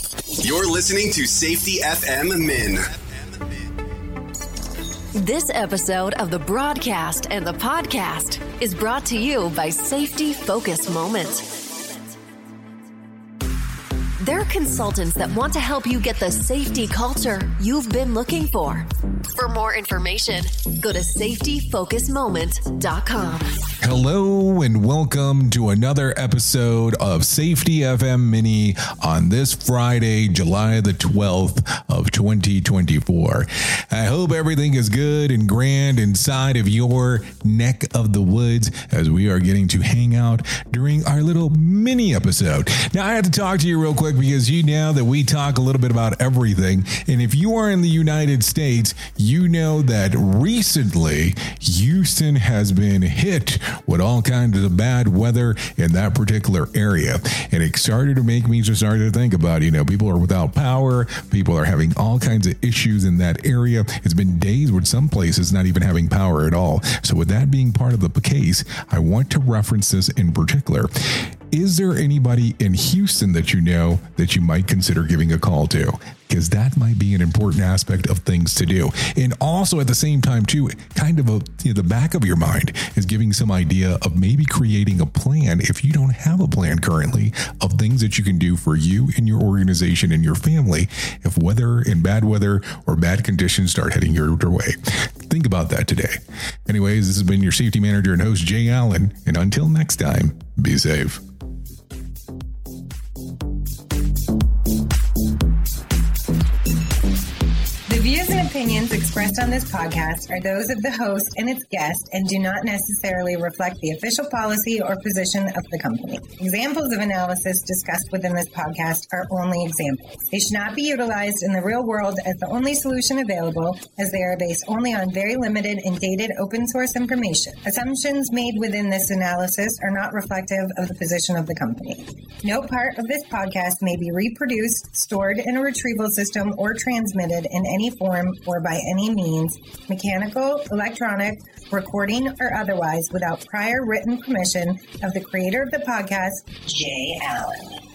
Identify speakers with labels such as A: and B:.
A: You're listening to Safety FM Min.
B: This episode of the broadcast and the podcast is brought to you by Safety Focus Moment. They're consultants that want to help you get the safety culture you've been looking for. For more information, go to safetyfocusmoment.com.
C: Hello and welcome to another episode of Safety FM Mini on this Friday, July the 12th of 2024. I hope everything is good and grand inside of your neck of the woods as we are getting to hang out during our little mini episode. Now, I have to talk to you real quick because you know that we talk a little bit about everything. And if you are in the United States, you know that recently Houston has been hit with all kinds of bad weather in that particular area. And it started to make me just start to think about, people are without power. People are having all kinds of issues in that area. It's been days with some places not even having power at all. So with that being part of the case, I want to reference this in particular. Is there anybody in Houston that you know that you might consider giving a call to? Because that might be an important aspect of things to do. And also at the same time, too, kind of the back of your mind is giving some idea of maybe creating a plan, if you don't have a plan currently, of things that you can do for you and your organization and your family if weather and bad weather or bad conditions start heading your way. Think about that today. Anyways, this has been your safety manager and host, Jay Allen. And until next time, be safe.
D: The views and opinions expressed on this podcast are those of the host and its guest and do not necessarily reflect the official policy or position of the company. Examples of analysis discussed within this podcast are only examples. They should not be utilized in the real world as the only solution available, as they are based only on very limited and dated open source information. Assumptions made within this analysis are not reflective of the position of the company. No part of this podcast may be reproduced, stored in a retrieval system, or transmitted in any form or by any means, mechanical, electronic, recording, or otherwise, without prior written permission of the creator of the podcast, Jay Allen.